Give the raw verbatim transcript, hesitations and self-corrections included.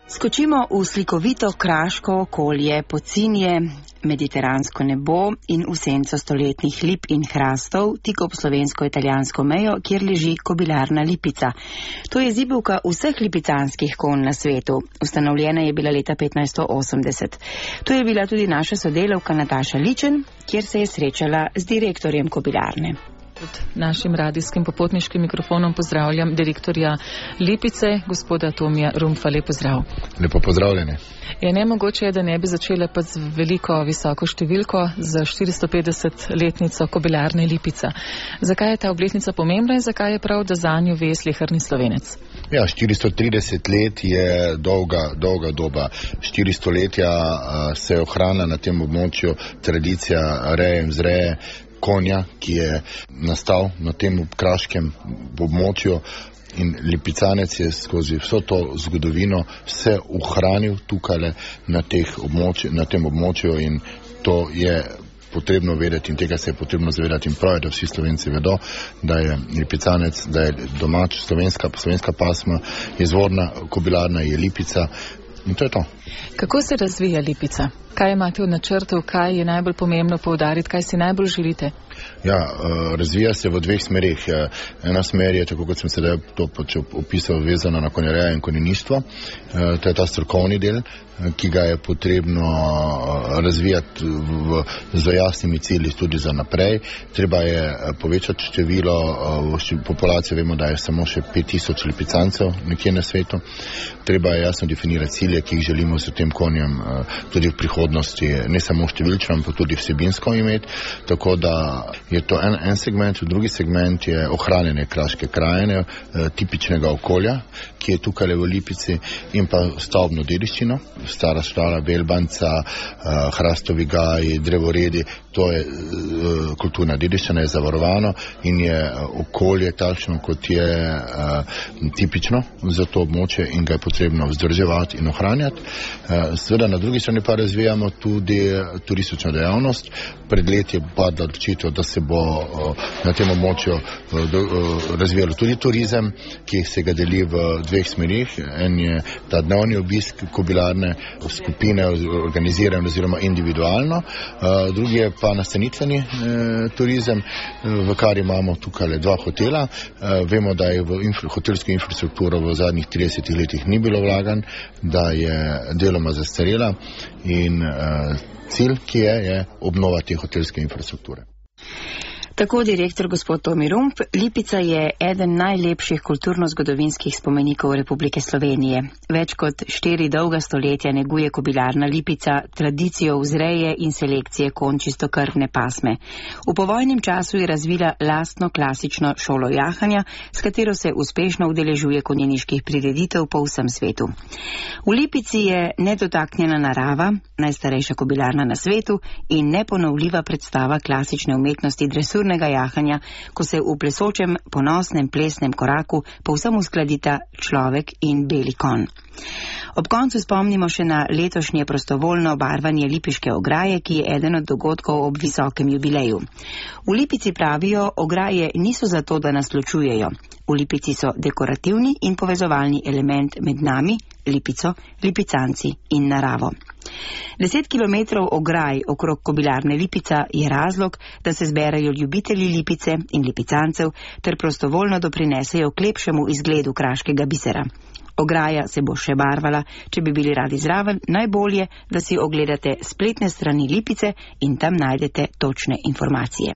Skočimo v slikovito kraško okolje, Pocinje, mediteransko nebo in v senco stoletnih lip in hrastov, tik ob slovensko-italijansko mejo, kjer leži kobilarna Lipica. To je zibelka vseh lipicanskih konj na svetu. Ustanovljena je bila leta petnajststo osemdeset. To je bila tudi naša sodelavka Nataša Ličen, kjer se je srečala z direktorjem kobilarne. Pod našim radijskim popotniškim mikrofonom pozdravljam direktorja Lipice, gospoda Tomija Rumpfa. Lep pozdrav. Lepo pozdravljene. Je nemogoče je, da ne bi začele pa z veliko visoko številko, za štiristo petdeset letnico kobilarne Lipica. Zakaj je ta obletnica pomembna in zakaj je prav, da zanjo ve sleherni Slovenec? Ja, štiristo trideset let je dolga, dolga doba. Štiri stoletja se ohrana na tem območju tradicija reje in vzreje konja, ki je nastal na tem kraškem območju, in Lipicanec je skozi vso to zgodovino se ohranil tukaj na, na tem območju, in to je potrebno vedeti in tega se je potrebno zavedati, in prav je, da vsi Slovenci vedo, da je Lipicanec, da je domač slovenska, slovenska pasma, izvorna kobilarna je Lipica, in to je to. Kako se razvija Lipica? Kaj imate v načrtu, kaj je najbolj pomembno poudariti, kaj si najbolj želite? Ja, razvija se v dveh smerih. Ena smer je, tako kot sem sedaj to opisal, vezana na konjerejo in konjeništvo. To je ta strokovni del, ki ga je potrebno razvijati v, z jasnimi cilji tudi za naprej. Treba je povečati število populacije, vemo, da je samo še pet tisoč lipicancev nekje na svetu. Treba je jasno definirati cilje, ki jih želimo s tem konjem tudi v prihodnosti, ne samo številčno, ampak tudi vsebinsko imeti, tako da je to en, en segment. Drugi segment je ohranjanje kraške krajine, tipičnega okolja, ki je tukaj v Lipici, in pa stavbno dediščino, stara štala, belbanca, hrastovi gaji, drevoredi. To je kulturna dediščina, je zavarovano in je okolje takšno, kot je tipično za to območje, in ga je potrebno vzdrževati in ohranjati. Seveda na drugi strani pa razvijamo tudi turistično dejavnost. Pred leti je padla odločitev, da se bo na tem območju razvijalo tudi turizem, ki se ga deli v dveh smerih. En je ta dnevni obisk kobilarne, skupine organizirane oziroma individualno, drugi je pa nastanitveni eh, turizem, v kar imamo tukaj dva hotela. Eh, vemo, da je v infra, hotelsko infrastrukturo v zadnjih tridesetih letih ni bilo vlagan, da je deloma zastarela, in eh, cilj, ki je, je obnova te hotelske infrastrukture. Tako direktor gospod Tomi Rumpf. Lipica je eden najlepših kulturno-zgodovinskih spomenikov Republike Slovenije. Več kot štiri dolga stoletja neguje kobilarna Lipica tradicijo vzreje in selekcije konj čistokrvne pasme. V povojnem času je razvila lastno klasično šolo jahanja, s katero se uspešno udeležuje konjeniških prireditev po vsem svetu. V Lipici je nedotaknjena narava, najstarejša kobilarna na svetu in neponovljiva predstava klasične umetnosti dresur jahanja, ko se v plesočem, ponosnem plesnem koraku povsem uskladita človek in beli konj. Ob koncu spomnimo še na letošnje prostovoljno barvanje lipiške ograje, ki je eden od dogodkov ob visokem jubileju. V Lipici pravijo, ograje niso zato, da nas ločujejo. V Lipici so dekorativni in povezovalni element med nami, Lipico, lipicanci in naravo. Deset kilometrov ograj okrog kobilarne Lipica je razlog, da se zberajo ljubitelji Lipice in lipicancev ter prostovoljno doprinesejo k lepšemu izgledu kraškega bisera. Ograja se bo še barvala, če bi bili radi zraven, najbolje, da si ogledate spletne strani Lipice in tam najdete točne informacije.